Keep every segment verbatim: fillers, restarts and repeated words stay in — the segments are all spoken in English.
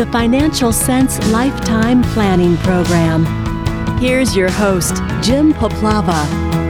the Financial Sense Lifetime Planning Program. Here's your host, Jim Poplava.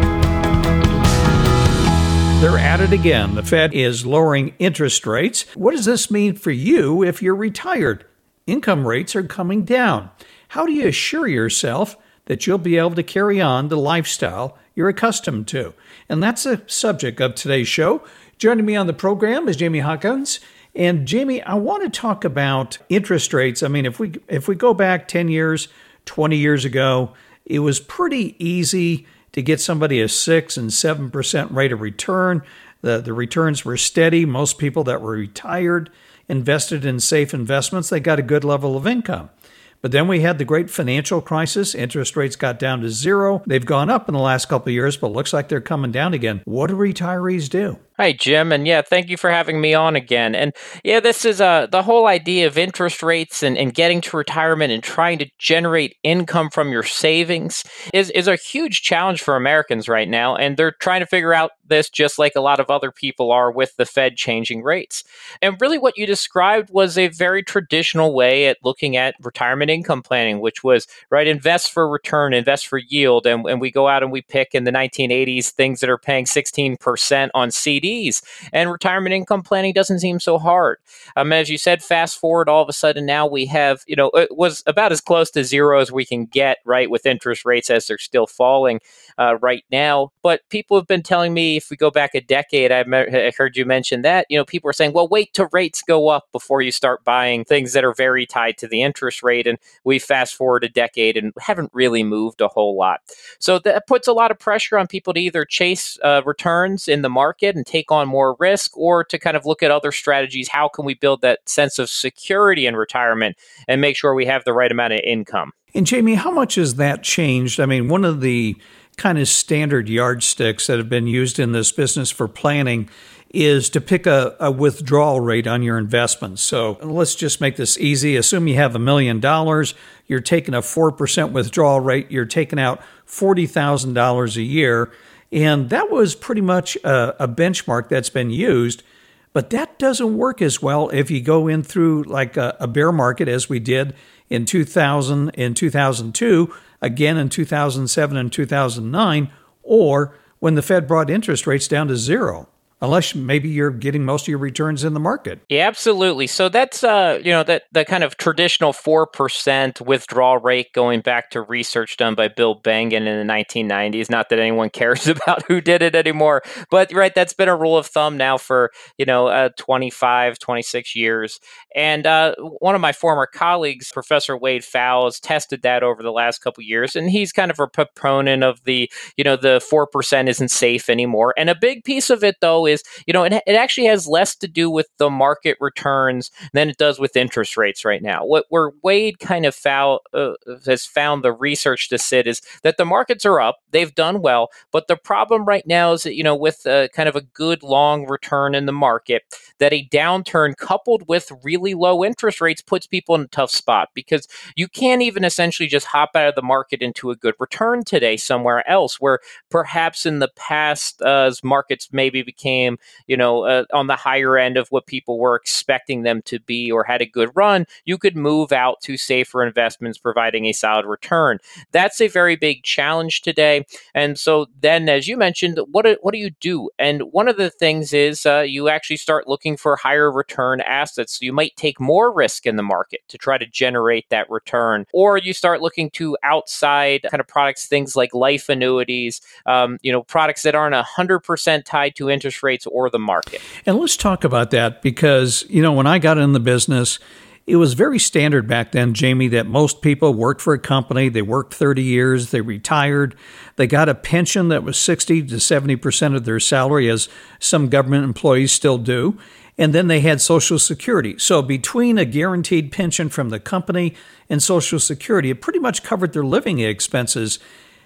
They're at it again. The Fed is lowering interest rates. What does this mean for you if you're retired? Income rates are coming down. How do you assure yourself that you'll be able to carry on the lifestyle you're accustomed to? And that's the subject of today's show. Joining me on the program is Jamie Hawkins. And Jamie, I want to talk about interest rates. I mean, if we if we go back ten years, twenty years ago, it was pretty easy to get somebody a six and seven percent rate of return. The the returns were steady. Most people that were retired invested in safe investments. They got a good level of income. But then we had the great financial crisis. Interest rates got down to zero. They've gone up in the last couple of years, but it looks like they're coming down again. What do retirees do? Hi, Jim. And yeah, thank you for having me on again. And yeah, this is uh, the whole idea of interest rates and, and getting to retirement and trying to generate income from your savings is, is a huge challenge for Americans right now. And they're trying to figure out this just like a lot of other people are with the Fed changing rates. And really what you described was a very traditional way at looking at retirement income planning, which was, right, invest for return, invest for yield. And, and we go out and we pick in the nineteen eighties things that are paying sixteen percent on C Ds. And retirement income planning doesn't seem so hard. Um, as you said, fast forward, all of a sudden now we have, you know, it was about as close to zero as we can get, right, with interest rates as they're still falling uh, right now. But people have been telling me, if we go back a decade, I've me- I heard you mention that, you know, people are saying, well, wait till rates go up before you start buying things that are very tied to the interest rate. And we fast forward a decade and haven't really moved a whole lot. So that puts a lot of pressure on people to either chase uh, returns in the market and take on more risk, or to kind of look at other strategies. How can we build that sense of security in retirement and make sure we have the right amount of income? And Jamie, how much has that changed? I mean, one of the kind of standard yardsticks that have been used in this business for planning is to pick a, a withdrawal rate on your investments. So let's just make this easy. Assume you have a million dollars, you're taking a four percent withdrawal rate, you're taking out forty thousand dollars a year. And that was pretty much a, a benchmark that's been used. But that doesn't work as well if you go in through like a, a bear market, as we did in two thousand, in two thousand two, again in two thousand seven and two thousand nine, or when the Fed brought interest rates down to zero. Unless maybe you're getting most of your returns in the market. Yeah, absolutely. So that's, uh, you know, that the kind of traditional four percent withdrawal rate going back to research done by Bill Bengen in the nineteen nineties. Not that anyone cares about who did it anymore. But, right, that's been a rule of thumb now for, you know, uh, twenty-five, twenty-six years. And uh, one of my former colleagues, Professor Wade Pfau, has tested that over the last couple of years. And he's kind of a proponent of the, you know, the four percent isn't safe anymore. And a big piece of it, though, is, you know, it, it actually has less to do with the market returns than it does with interest rates right now. What where Wade kind of found, uh, has found the research to sit is that the markets are up, they've done well, but the problem right now is that, you know, with uh, kind of a good long return in the market, that a downturn coupled with really low interest rates puts people in a tough spot, because you can't even essentially just hop out of the market into a good return today somewhere else, where perhaps in the past, uh, as markets maybe became, you know, uh, on the higher end of what people were expecting them to be or had a good run, you could move out to safer investments providing a solid return. That's a very big challenge today. And so then, as you mentioned, what do, what do you do? And one of the things is uh, you actually start looking for higher return assets. So you might take more risk in the market to try to generate that return, or you start looking to outside kind of products, things like life annuities, um, you know, products that aren't one hundred percent tied to interest rates or the market. And let's talk about that, because, you know, when I got in the business, it was very standard back then, Jamie, that most people worked for a company. They worked thirty years, they retired, they got a pension that was sixty to seventy percent of their salary, as some government employees still do. And then they had Social Security. So between a guaranteed pension from the company and Social Security, it pretty much covered their living expenses.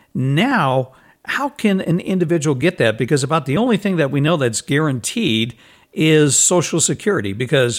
Now, how can an individual get that? Because about the only thing that we know that's guaranteed is Social Security, because,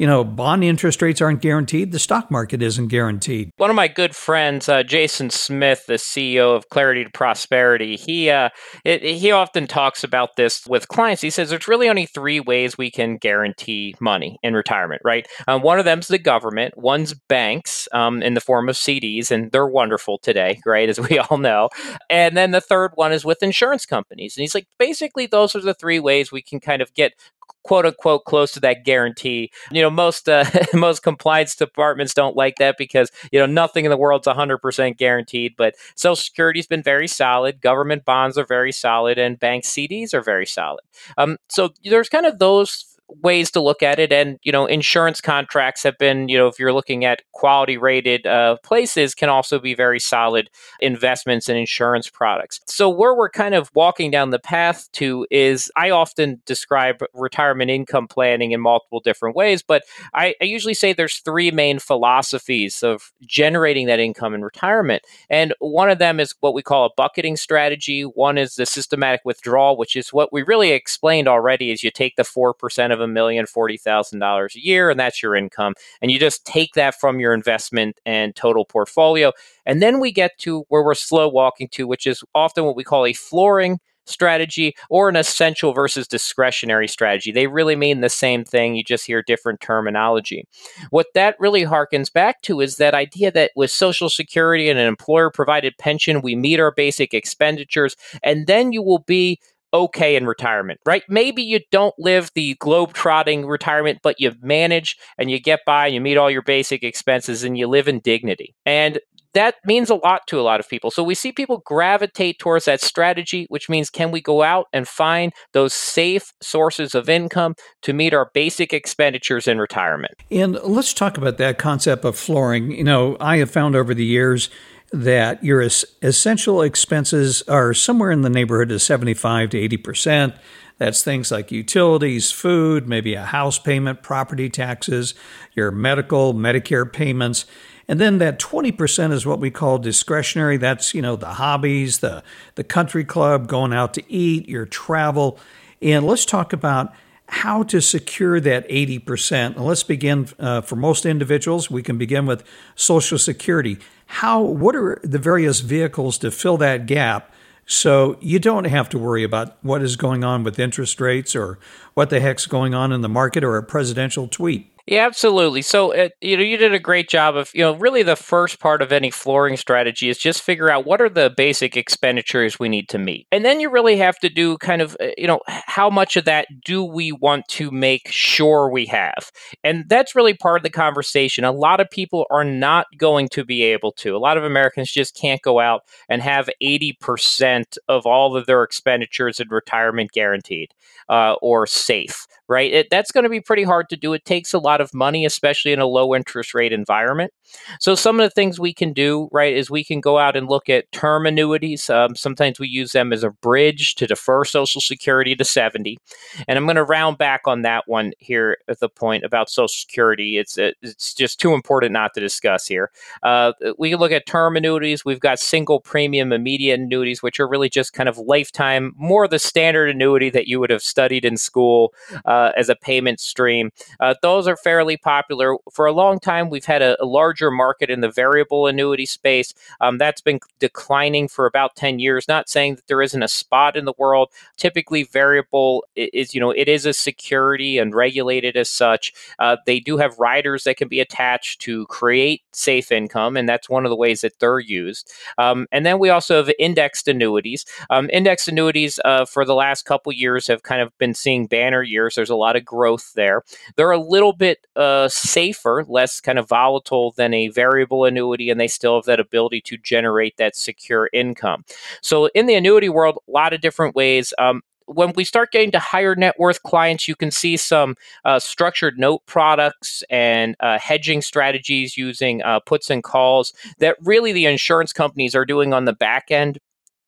You know, bond interest rates aren't guaranteed. The stock market isn't guaranteed. One of my good friends, uh, Jason Smith, the C E O of Clarity to Prosperity, he uh, it, he often talks about this with clients. He says there's really only three ways we can guarantee money in retirement, right? Um, one of them's the government. One's banks um, in the form of C Ds, and they're wonderful today, right, as we all know. And then the third one is with insurance companies. And he's like, basically, those are the three ways we can kind of get quote unquote close to that guarantee. You know, most uh, most compliance departments don't like that because, you know, nothing in the world's one hundred percent guaranteed, but Social Security's been very solid, government bonds are very solid, and bank C Ds are very solid. Um, so there's kind of those ways to look at it. And, you know, insurance contracts have been, you know, if you're looking at quality rated uh, places, can also be very solid investments in insurance products. So where we're kind of walking down the path to is, I often describe retirement income planning in multiple different ways, but I, I usually say there's three main philosophies of generating that income in retirement. And one of them is what we call a bucketing strategy. One is the systematic withdrawal, which is what we really explained already, is you take the four percent of a million, forty thousand dollars a year, and that's your income. And you just take that from your investment and total portfolio. And then we get to where we're slow walking to, which is often what we call a flooring strategy or an essential versus discretionary strategy. They really mean the same thing. You just hear different terminology. What that really harkens back to is that idea that with Social Security and an employer-provided pension, we meet our basic expenditures, and then you will be okay in retirement, right? Maybe you don't live the globe-trotting retirement, but you manage and you get by and you meet all your basic expenses and you live in dignity. And that means a lot to a lot of people. So we see people gravitate towards that strategy, which means, can we go out and find those safe sources of income to meet our basic expenditures in retirement? And let's talk about that concept of flooring. You know, I have found over the years that your es- essential expenses are somewhere in the neighborhood of seventy-five to eighty percent. That's things like utilities, food, maybe a house payment, property taxes, your medical, Medicare payments. And then that twenty percent is what we call discretionary. That's, you know, the hobbies, the, the country club, going out to eat, your travel. And let's talk about how to secure that eighty percent. And let's begin uh, for most individuals. We can begin with Social Security. How? What are the various vehicles to fill that gap so you don't have to worry about what is going on with interest rates or what the heck's going on in the market or a presidential tweet? Yeah, absolutely. So, uh, you know, you did a great job of, you know, really the first part of any flooring strategy is just figure out what are the basic expenditures we need to meet. And then you really have to do kind of, uh, you know, how much of that do we want to make sure we have? And that's really part of the conversation. A lot of people are not going to be able to. A lot of Americans just can't go out and have eighty percent of all of their expenditures in retirement guaranteed uh, or safe, right? It, that's going to be pretty hard to do. It takes a lot of money, especially in a low interest rate environment. So some of the things we can do, right, is we can go out and look at term annuities. Um, sometimes we use them as a bridge to defer Social Security to seventy. And I'm going to round back on that one here at the point about Social Security. It's it's just too important not to discuss here. Uh, we can look at term annuities. We've got single premium immediate annuities, which are really just kind of lifetime, more the standard annuity that you would have studied in school uh, as a payment stream. Uh, those are fairly popular. For a long time, we've had a, a larger market in the variable annuity space. Um, that's been declining for about ten years. Not saying that there isn't a spot in the world. Typically, variable is, you know, it is a security and regulated as such. Uh, they do have riders that can be attached to create safe income, and that's one of the ways that they're used. Um, and then we also have indexed annuities. Um, indexed annuities uh, for the last couple years have kind of been seeing banner years. There's a lot of growth there. They're a little bit uh, safer, less kind of volatile than a variable annuity, and they still have that ability to generate that secure income. So in the annuity world, a lot of different ways. Um, When we start getting to higher net worth clients, you can see some uh, structured note products and uh, hedging strategies using uh, puts and calls that really the insurance companies are doing on the back end.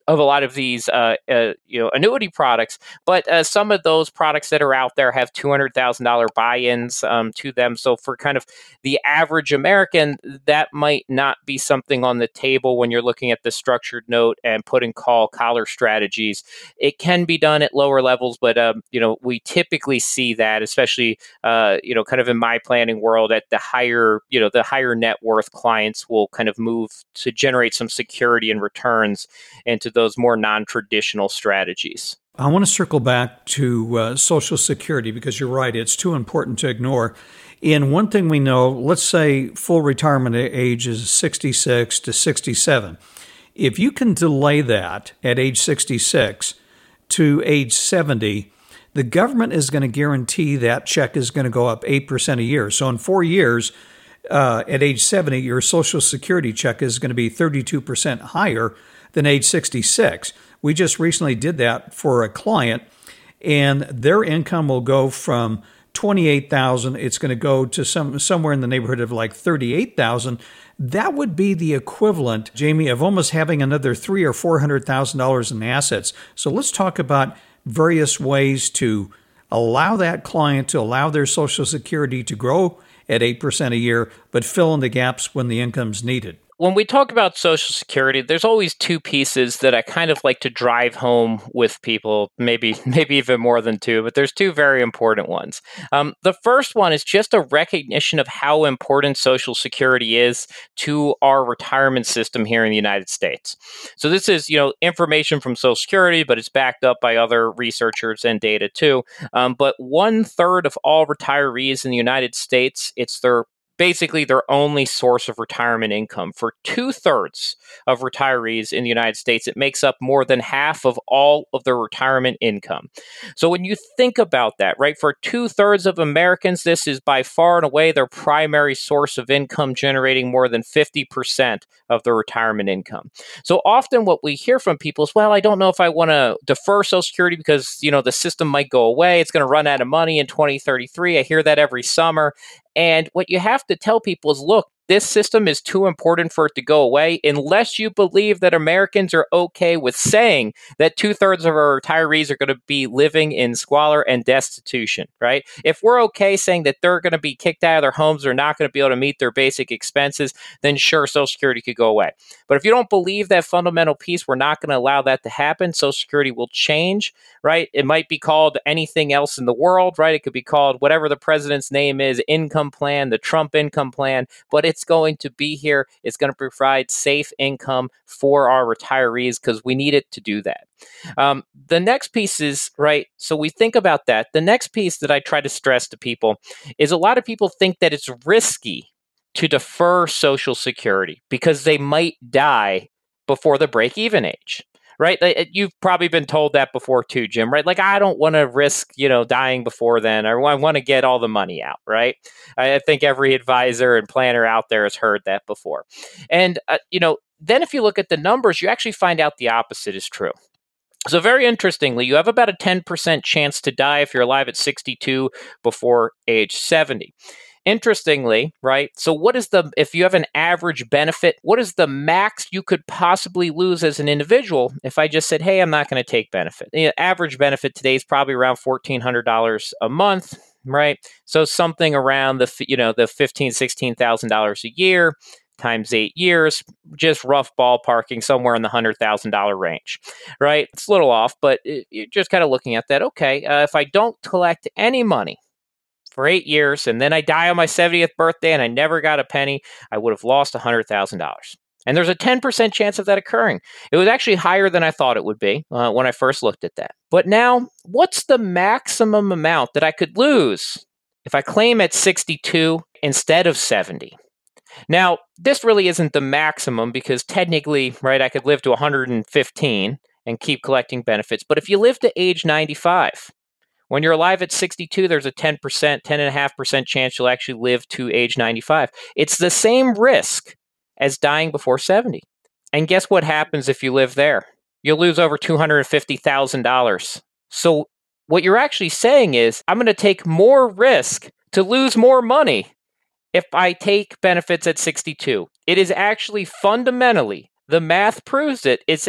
of a lot of these uh, uh, you know annuity products, but uh, some of those products that are out there have two hundred thousand dollars buy-ins um, to them. So for kind of the average American, that might not be something on the table when you're looking at the structured note and putting call collar strategies. It can be done at lower levels, but um, you know we typically see that, especially uh, you know kind of in my planning world, at the higher you know the higher net worth clients will kind of move to generate some security and returns into those more non-traditional strategies. I want to circle back to uh, Social Security because you're right, it's too important to ignore. And one thing we know, let's say full retirement age is sixty-six to sixty-seven. If you can delay that at age sixty-six to age seventy, the government is going to guarantee that check is going to go up eight percent a year. So in four years, uh, at age seventy, your Social Security check is going to be thirty-two percent higher than age sixty-six. We just recently did that for a client, and their income will go from twenty-eight thousand dollars. It's going to go to some somewhere in the neighborhood of like thirty-eight thousand dollars. That would be the equivalent, Jamie, of almost having another three or four hundred thousand dollars in assets. So let's talk about various ways to allow that client to allow their Social Security to grow at eight percent a year, but fill in the gaps when the income's needed. When we talk about Social Security, there's always two pieces that I kind of like to drive home with people, maybe maybe even more than two, but there's two very important ones. Um, the first one is just a recognition of how important Social Security is to our retirement system here in the United States. So this is, you know, information from Social Security, but it's backed up by other researchers and data too. Um, but one third of all retirees in the United States, it's their basically their only source of retirement income. For two-thirds of retirees in the United States, it makes up more than half of all of their retirement income. So when you think about that, right, for two-thirds of Americans, this is by far and away their primary source of income, generating more than fifty percent of their retirement income. So often what we hear from people is, well, I don't know if I want to defer Social Security because, you know, the system might go away. It's going to run out of money in twenty thirty-three. I hear that every summer. And what you have to tell people is, look, this system is too important for it to go away unless you believe that Americans are okay with saying that two-thirds of our retirees are going to be living in squalor and destitution, right? If we're okay saying that they're going to be kicked out of their homes, they're not going to be able to meet their basic expenses, then sure, Social Security could go away. But if you don't believe that fundamental piece, we're not going to allow that to happen. Social Security will change, right? It might be called anything else in the world, right? It could be called whatever the president's name is, income plan, the Trump income plan, but it's going to be here. It's going to provide safe income for our retirees because we need it to do that. Um, the next piece is, right, so we think about that. The next piece that I try to stress to people is a lot of people think that it's risky to defer Social Security because they might die before the break-even age. Right? You've probably been told that before too, Jim, right? Like, I don't want to risk, you know, dying before then, or I want to get all the money out, right? I think every advisor and planner out there has heard that before. And, uh, you know, then if you look at the numbers, you actually find out the opposite is true. So very interestingly, you have about a ten percent chance to die if you're alive at sixty-two before age seventy. Interestingly, right? So what is the, if you have an average benefit, what is the max you could possibly lose as an individual if I just said, hey, I'm not going to take benefit? The average benefit today is probably around fourteen hundred dollars a month, right? So something around the, you know, the fifteen thousand dollars, sixteen thousand dollars a year times eight years, just rough ballparking somewhere in the one hundred thousand dollars range, right? It's a little off, but it, you're just kind of looking at that. Okay, uh, if I don't collect any money for eight years, and then I die on my seventieth birthday and I never got a penny, I would have lost one hundred thousand dollars. And there's a ten percent chance of that occurring. It was actually higher than I thought it would be uh, when I first looked at that. But now, what's the maximum amount that I could lose if I claim at sixty-two instead of seventy? Now, this really isn't the maximum because technically, right, I could live to one hundred fifteen and keep collecting benefits. But if you live to age ninety-five, when you're alive at sixty-two, there's a ten percent, ten point five percent chance you'll actually live to age ninety-five. It's the same risk as dying before seventy. And guess what happens if you live there? You'll lose over two hundred fifty thousand dollars. So what you're actually saying is, I'm going to take more risk to lose more money if I take benefits at sixty-two. It is actually fundamentally, the math proves it, it's a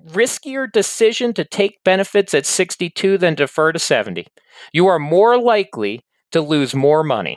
riskier decision to take benefits at sixty-two than defer to seventy. You are more likely to lose more money.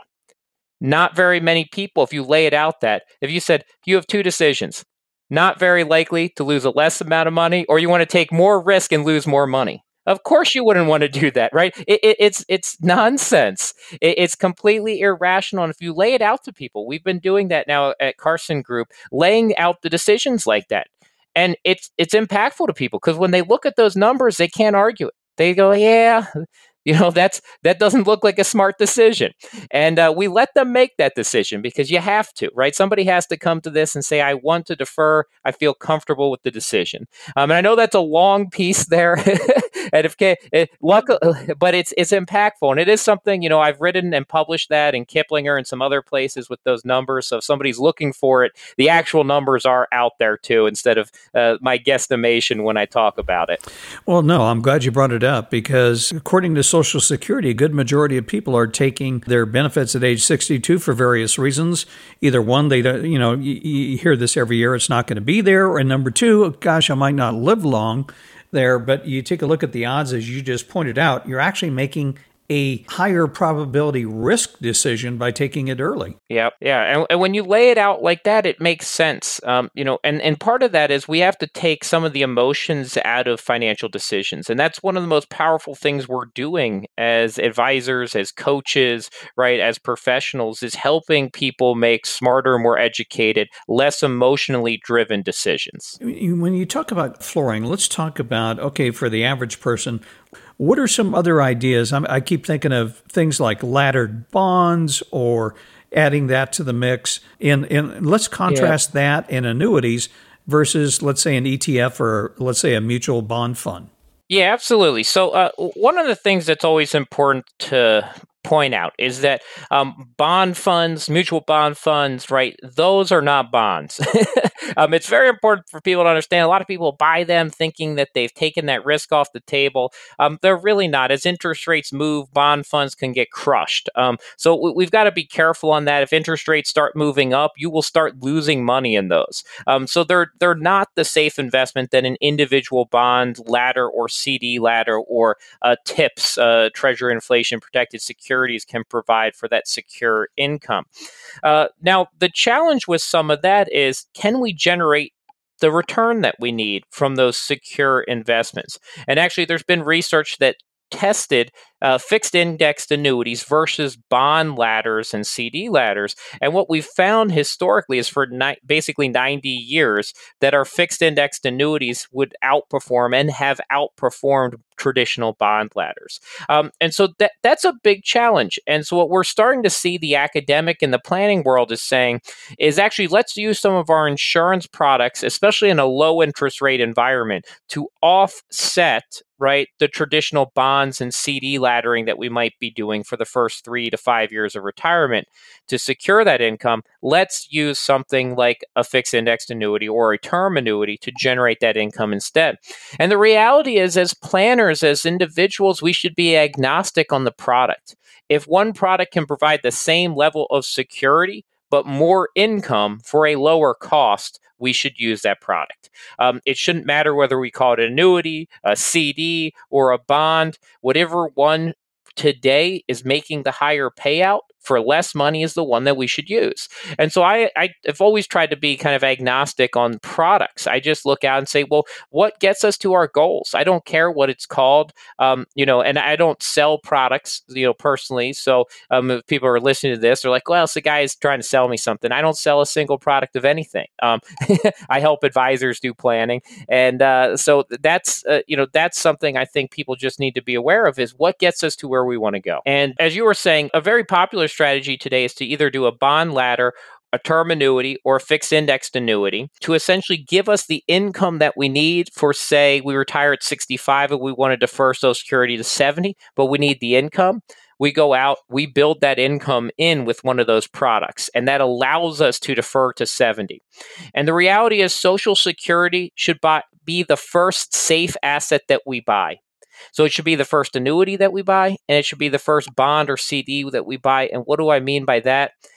Not very many people, if you lay it out that, if you said you have two decisions, not very likely to lose a less amount of money, or you want to take more risk and lose more money. Of course you wouldn't want to do that, right? It, it, it's it's nonsense. It, it's completely irrational. And if you lay it out to people, we've been doing that now at Carson Group, laying out the decisions like that. And it's it's impactful to people because when they look at those numbers, they can't argue it. They go, yeah, you know, that's that doesn't look like a smart decision. And uh, we let them make that decision because you have to, right? Somebody has to come to this and say, I want to defer. I feel comfortable with the decision. Um, and I know that's a long piece there. And if it, luck, but it's it's impactful, and it is something, you know, I've written and published that in Kiplinger and some other places with those numbers. So if somebody's looking for it, the actual numbers are out there too, instead of uh, my guesstimation when I talk about it. Well, no, I'm glad you brought it up because according to Social Security, a good majority of people are taking their benefits at age sixty-two for various reasons. Either one, they don't, you know, you, you hear this every year, it's not going to be there, or number two, gosh, I might not live long there. But you take a look at the odds, as you just pointed out, you're actually making a higher probability risk decision by taking it early. Yeah, yeah. And, and when you lay it out like that, it makes sense. Um, you know, and, and part of that is we have to take some of the emotions out of financial decisions. And that's one of the most powerful things we're doing as advisors, as coaches, right, as professionals, is helping people make smarter, more educated, less emotionally driven decisions. When you talk about flooring, let's talk about, okay, for the average person, what are some other ideas? I'm, I keep thinking of things like laddered bonds or adding that to the mix. And, and let's contrast yeah. that and annuities versus, let's say, an E T F or, let's say, a mutual bond fund. Yeah, absolutely. So uh, one of the things that's always important to point out is that um, bond funds, mutual bond funds, right, those are not bonds. um, it's very important for people to understand. A lot of people buy them thinking that they've taken that risk off the table. Um, they're really not. As interest rates move, bond funds can get crushed. Um, so we, we've got to be careful on that. If interest rates start moving up, you will start losing money in those. Um, so they're they're not the safe investment that an individual bond ladder or C D ladder or uh, TIPS, uh, Treasury Inflation Protected Securities, can provide for that secure income. Uh, now, the challenge with some of that is, can we generate the return that we need from those secure investments? And actually, there's been research that tested uh, fixed indexed annuities versus bond ladders and C D ladders. And what we've found historically is for ni- basically ninety years that our fixed indexed annuities would outperform and have outperformed traditional bond ladders. Um, and so that that's a big challenge. And so what we're starting to see the academic and the planning world is saying is actually, let's use some of our insurance products, especially in a low interest rate environment, to offset, right, the traditional bonds and C D laddering that we might be doing for the first three to five years of retirement. To secure that income, let's use something like a fixed indexed annuity or a term annuity to generate that income instead. And the reality is, as planners, as individuals, we should be agnostic on the product. If one product can provide the same level of security, but more income for a lower cost, we should use that product. Um, it shouldn't matter whether we call it an annuity, a C D, or a bond. Whatever one today is making the higher payout for less money is the one that we should use. And so I, I have always tried to be kind of agnostic on products. I just look out and say, well, what gets us to our goals? I don't care what it's called, um, you know, and I don't sell products, you know, personally. So um, if people are listening to this, they're like, well, the guy is trying to sell me something. I don't sell a single product of anything. Um, I help advisors do planning. And uh, so that's, uh, you know, that's something I think people just need to be aware of, is what gets us to where we want to go. And as you were saying, a very popular strategy today is to either do a bond ladder, a term annuity, or a fixed indexed annuity to essentially give us the income that we need for, say, we retire at sixty-five and we want to defer Social Security to seventy, but we need the income. We go out, we build that income in with one of those products, and that allows us to defer to seventy. And the reality is, Social Security should buy, be the first safe asset that we buy. So it should be the first annuity that we buy, and it should be the first bond or C D that we buy. And what do I mean by that?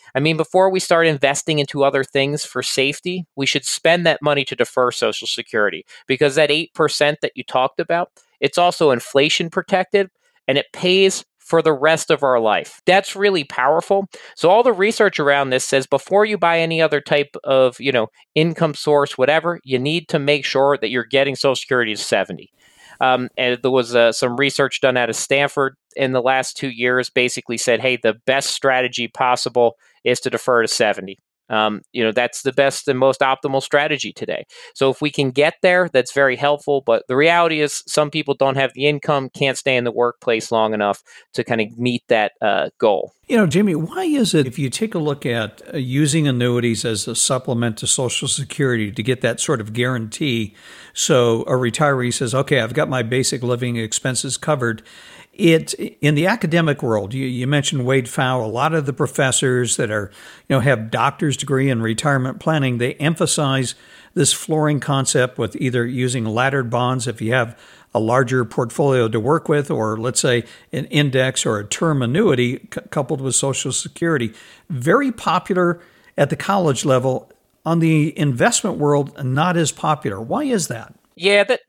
I mean, before we start investing into other things for safety, we should spend that money to defer Social Security, because that eight percent that you talked about, it's also inflation protected and it pays for the rest of our life. That's really powerful. So all the research around this says before you buy any other type of, you know, income source, whatever, you need to make sure that you're getting Social Security to seventy. Um, and there was uh, some research done out of Stanford in the last two years, basically said, hey, the best strategy possible is to defer to seventy. Um, you know, that's the best and most optimal strategy today. So if we can get there, that's very helpful. But the reality is some people don't have the income, can't stay in the workplace long enough to kind of meet that uh, goal. You know, Jimmy, why is it if you take a look at uh, using annuities as a supplement to Social Security to get that sort of guarantee, so a retiree says, okay, I've got my basic living expenses covered. It in the academic world, you, you mentioned Wade Pfau, a lot of the professors that are, you know, have doctor's degree in retirement planning, they emphasize this flooring concept with either using laddered bonds if you have a larger portfolio to work with, or let's say an index or a term annuity c- coupled with Social Security. Very popular at the college level. On the investment world, not as popular. Why is that? Yeah, that,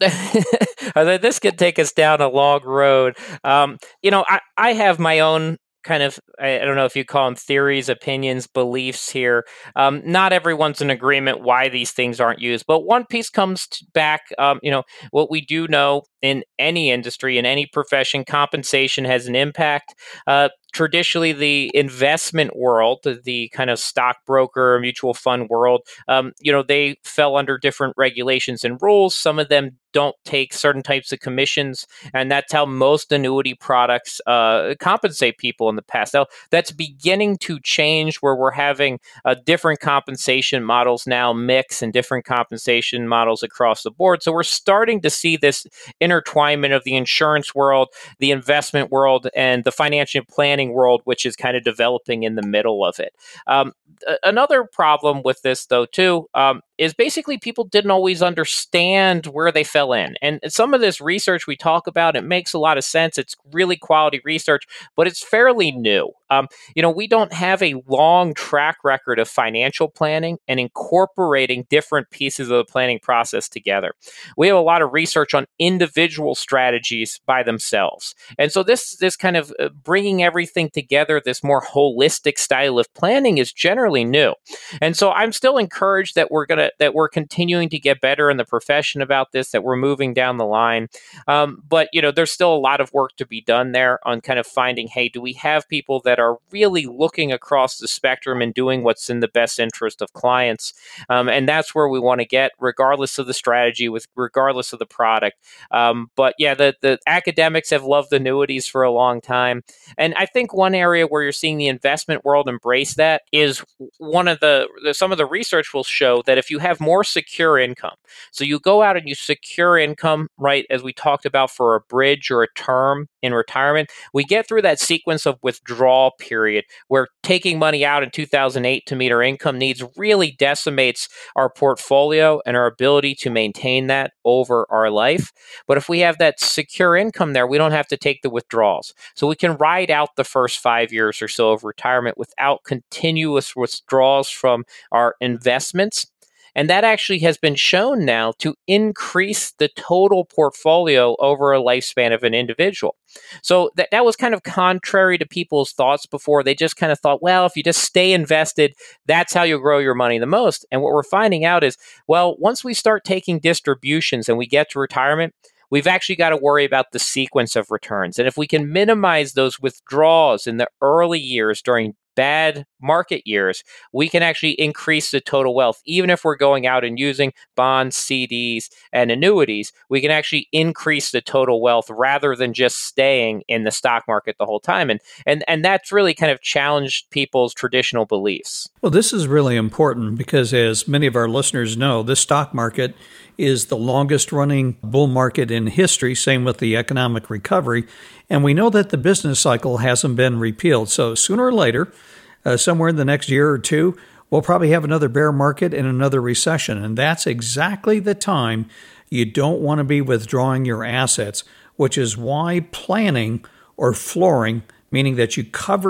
that this could take us down a long road. Um, you know, I, I have my own kind of, I, I don't know if you call them theories, opinions, beliefs here. Um, not everyone's in agreement why these things aren't used. But one piece comes back, um, you know, what we do know in any industry, in any profession, compensation has an impact. Uh, Traditionally, the investment world, the kind of stockbroker, mutual fund world, um, you know, they fell under different regulations and rules. Some of them don't take certain types of commissions, and that's how most annuity products uh, compensate people in the past. Now, that's beginning to change, where we're having uh, different compensation models now mix and different compensation models across the board. So we're starting to see this intertwinement of the insurance world, the investment world, and the financial planning world, which is kind of developing in the middle of it. Um, another problem with this, though, too, um, is basically people didn't always understand where they fell in. And some of this research we talk about, it makes a lot of sense. It's really quality research, but it's fairly new. Um, you know, we don't have a long track record of financial planning and incorporating different pieces of the planning process together. We have a lot of research on individual strategies by themselves. And so this, this kind of uh, bringing everything together, this more holistic style of planning is generally new. And so I'm still encouraged that we're going to that we're continuing to get better in the profession about this, that we're moving down the line. Um, but, you know, there's still a lot of work to be done there on kind of finding, hey, do we have people that are really looking across the spectrum and doing what's in the best interest of clients? Um, and that's where we want to get, regardless of the strategy, with regardless of the product. Um, but yeah, the, the academics have loved annuities for a long time. And I think one area where you're seeing the investment world embrace that is one of the, the some of the research will show that if you have more secure income, so you go out and you secure income, right, as we talked about for a bridge or a term in retirement, we get through that sequence of withdrawal period where taking money out in two thousand eight to meet our income needs really decimates our portfolio and our ability to maintain that over our life. But if we have that secure income there, we don't have to take the withdrawals. So we can ride out the first five years or so of retirement without continuous withdrawals from our investments. And that actually has been shown now to increase the total portfolio over a lifespan of an individual. So that, that was kind of contrary to people's thoughts before. They just kind of thought, well, if you just stay invested, that's how you grow your money the most. And what we're finding out is, well, once we start taking distributions and we get to retirement, we've actually got to worry about the sequence of returns. And if we can minimize those withdrawals in the early years during bad market years, we can actually increase the total wealth. Even if we're going out and using bonds, C Ds, and annuities, we can actually increase the total wealth rather than just staying in the stock market the whole time. And and and that's really kind of challenged people's traditional beliefs. Well, this is really important because, as many of our listeners know, the stock market is the longest running bull market in history, same with the economic recovery. And we know that the business cycle hasn't been repealed. So sooner or later, uh, somewhere in the next year or two, we'll probably have another bear market and another recession. And that's exactly the time you don't want to be withdrawing your assets, which is why planning or flooring, meaning that you cover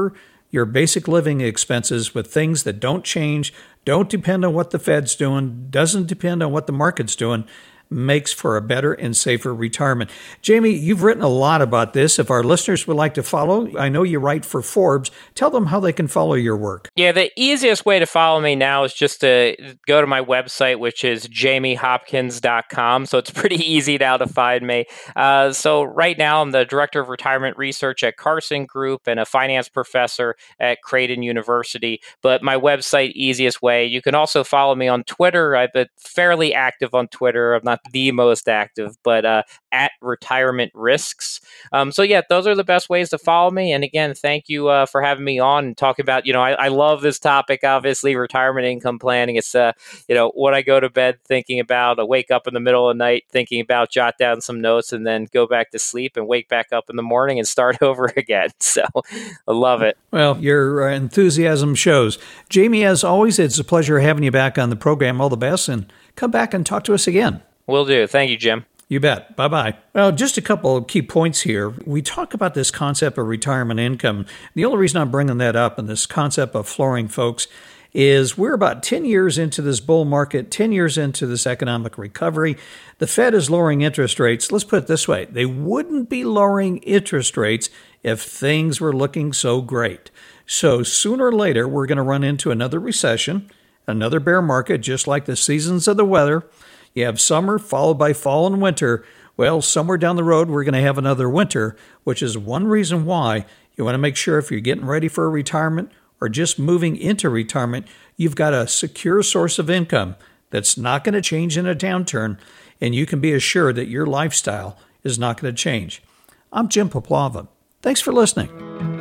your basic living expenses with things that don't change, don't depend on what the Fed's doing, doesn't depend on what the market's doing, makes for a better and safer retirement. Jamie, you've written a lot about this. If our listeners would like to follow, I know you write for Forbes. Tell them how they can follow your work. Yeah, the easiest way to follow me now is just to go to my website, which is jamie hopkins dot com. So it's pretty easy now to find me. Uh, so right now, I'm the Director of Retirement Research at Carson Group and a finance professor at Creighton University. But my website, easiest way. You can also follow me on Twitter. I've been fairly active on Twitter. I'm not the most active, but uh, at Retirement Risks. Um, so yeah, those are the best ways to follow me. And again, thank you uh, for having me on and talking about, you know, I, I love this topic, obviously, retirement income planning. It's, uh, you know, what I go to bed thinking about, I wake up in the middle of the night thinking about, jot down some notes, and then go back to sleep and wake back up in the morning and start over again. So I love it. Well, your enthusiasm shows. Jamie, as always, it's a pleasure having you back on the program. All the best, and come back and talk to us again. Will do. Thank you, Jim. You bet. Bye-bye. Well, just a couple of key points here. We talk about this concept of retirement income. The only reason I'm bringing that up and this concept of flooring, folks, is we're about ten years into this bull market, ten years into this economic recovery. The Fed is lowering interest rates. Let's put it this way. They wouldn't be lowering interest rates if things were looking so great. So sooner or later, we're going to run into another recession, another bear market, just like the seasons of the weather. You have summer followed by fall and winter. Well, somewhere down the road, we're going to have another winter, which is one reason why you want to make sure if you're getting ready for a retirement or just moving into retirement, you've got a secure source of income that's not going to change in a downturn, and you can be assured that your lifestyle is not going to change. I'm Jim Poplava. Thanks for listening.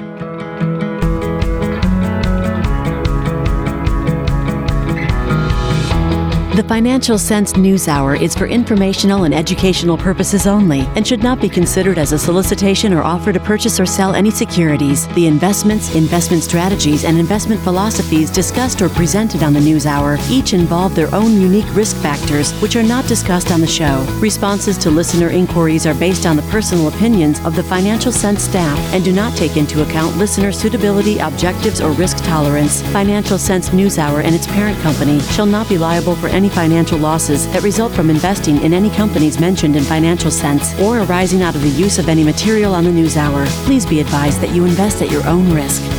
The Financial Sense News Hour is for informational and educational purposes only and should not be considered as a solicitation or offer to purchase or sell any securities. The investments, investment strategies, and investment philosophies discussed or presented on the News Hour each involve their own unique risk factors, which are not discussed on the show. Responses to listener inquiries are based on the personal opinions of the Financial Sense staff and do not take into account listener suitability, objectives, or risk tolerance. Financial Sense News Hour and its parent company shall not be liable for any financial losses that result from investing in any companies mentioned in Financial Sense or arising out of the use of any material on the News Hour. Please be advised that you invest at your own risk.